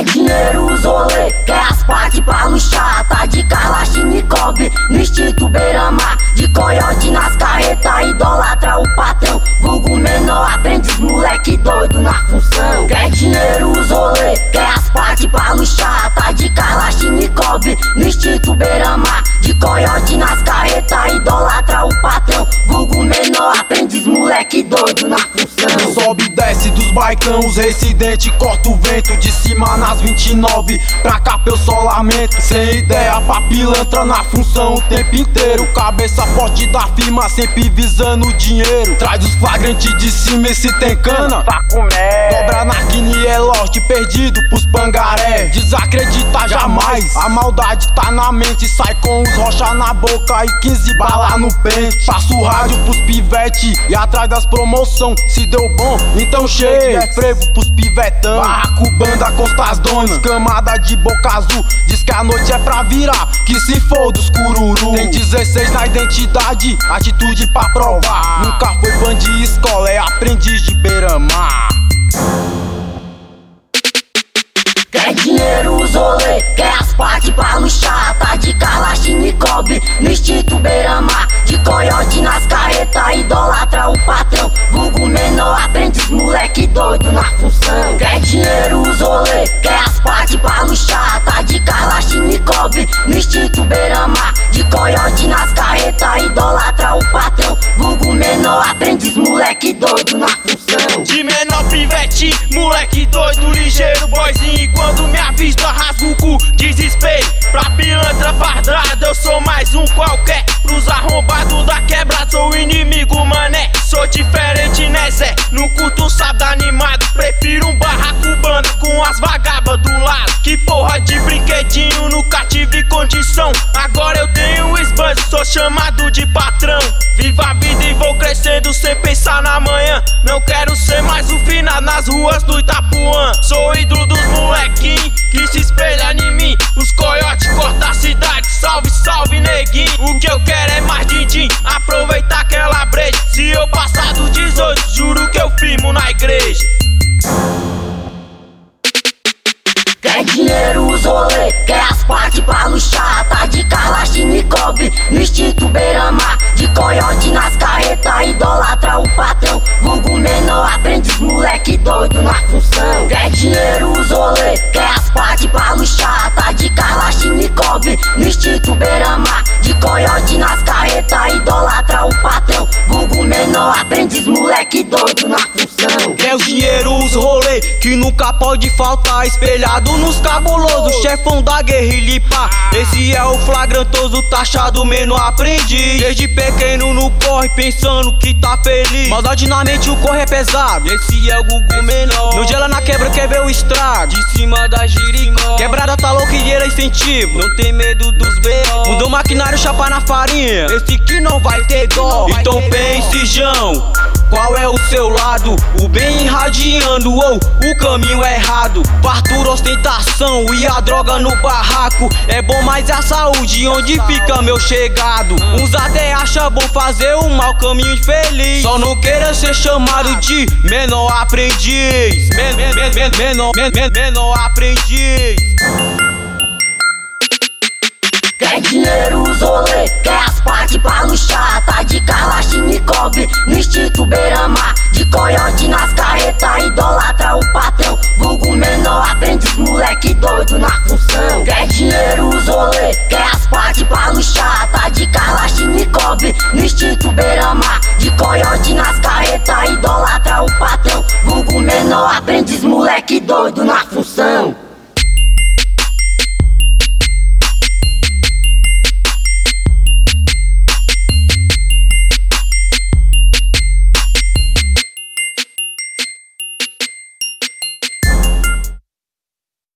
Quer dinheiro, os rolê, quer as partes pra luxar. Tá de Kalashnikov, no instinto beira-mar. De coiote nas carretas, idolatra o patrão. Vulgo menor, aprendiz, moleque doido na função. Quer dinheiro, os rolê, quer as partes pra luxar. Tá de Kalashnikov, no instinto beira-mar. De coiote nas carretas, idolatra o patrão. Vulgo menor, aprendiz, moleque doido na função. Sobe e desce dos baicão, os residentes corta o vento. De cima nas 29, pra cá eu só lamento. Sem ideia pra pilantra na função o tempo inteiro. Cabeça forte da firma, sempre visando o dinheiro. Traz os flagrantes de cima e se tem cana tá comendo. Dobra na quine é lote, perdido pros pangaré. Desacredita jamais, a maldade tá na mente. Sai com os rocha na boca e 15 bala no pente. Passa o rádio pros pivete e atrás das promoção. Se deu bom, então chegue, é frevo pros pivetão. Barraco, banda, costas donas, camada de boca azul. Diz que a noite é pra virar, que se for dos cururu. Tem 16 na identidade, atitude pra provar. Nunca foi fã de escola, é aprendiz de beira-mar. Quer dinheiro, os rolê, quer as partes pra luxar. Tá de Kalashnikov, no instinto beira-mar. De coiote nas carretas, idolatra o patrão. Vulgo menor, aprendiz, moleque doido na função. Quer dinheiro, os rolê, quer as partes pra luxar. Tá de Kalashnikov, no instinto beira-mar. De coiote nas carretas, idolatra o patrão. Vulgo menor, aprendiz, moleque doido na função. De menor pivete, moleque doido, ligeiro, boyzinho. Quando me avista, rasgo o cu, desespero. Pra pilantra fardrada, eu sou mais um qualquer. Pros arrombados da quebrada, sou inimigo, mané. Sou diferente, né, Zé? Não curto sábado animado. Prefiro um barraco banda com as vagabas do lado. Que porra de brinquedinho, nunca tive condição. Agora eu tenho esbanjo, sou chamado de patrão. Viva a vida e vou crescendo sem pensar na manhã. Não quero ser mais um final nas ruas do Itapuã. Sou ídolo dos molequinhos que se espelha em mim. Os coiotes cortam a cidade, salve, salve, neguinho. O que eu quero é mais din-din, aproveitar aquela breja. Se eu passar do 18, juro que eu firmo na igreja. Quer dinheiro, os rolê, quer as partes pra luxar. Tá de Kalashnikov, no instinto beira-mar. De coiote nas carretas, idolatra o patrão. Vulgo menor, aprendiz, moleque doido na função. Quer dinheiro, os rolê, quer as partes pra luxar. Tá de Kalashnikov, no instinto beira-mar. De coiote nas carretas, idolatra o patrão. Vulgo menor, aprendiz, moleque doido na função. Quer os dinheiro, os rolê, que nunca pode faltar. Espelhado nos cabulosos, chefão da guerrilha e pá. Esse é o flagrantoso, taxado menor aprendiz. Desde pequeno no corre, pensando que tá feliz. Maldade na mente, o corre é pesado. Esse é o Gugu menor. No dia lá na quebra quer ver o estrago. De cima da giricó, quebrada tá louca e ele é incentivo. Não tem medo dos B.O. Mudou maquinário, chapa na farinha. Esse que não vai ter dó. Então pense, Jão, qual é o seu lado? O bem irradiando ou o caminho é errado? Fartura, ostentação e a droga no barraco. É bom, mas é a saúde onde fica meu chegado. Uns até acham bom fazer o mau caminho infeliz. Só não queira ser chamado de menor aprendiz. Menor aprendiz. Quer dinheiro, os rolê, quer as partes pra luxar. Tá de Kalashnikov, no instinto beira-mar. De coiote nas carretas, idolatra o patrão. Vulgo menor, aprendiz, moleque doido na função. Quer dinheiro, os rolê, quer as partes pra luxar. Tá de Kalashnikov, no instinto beira-mar. De coiote nas carretas, idolatra o patrão. Vulgo menor, aprendiz, moleque doido na função.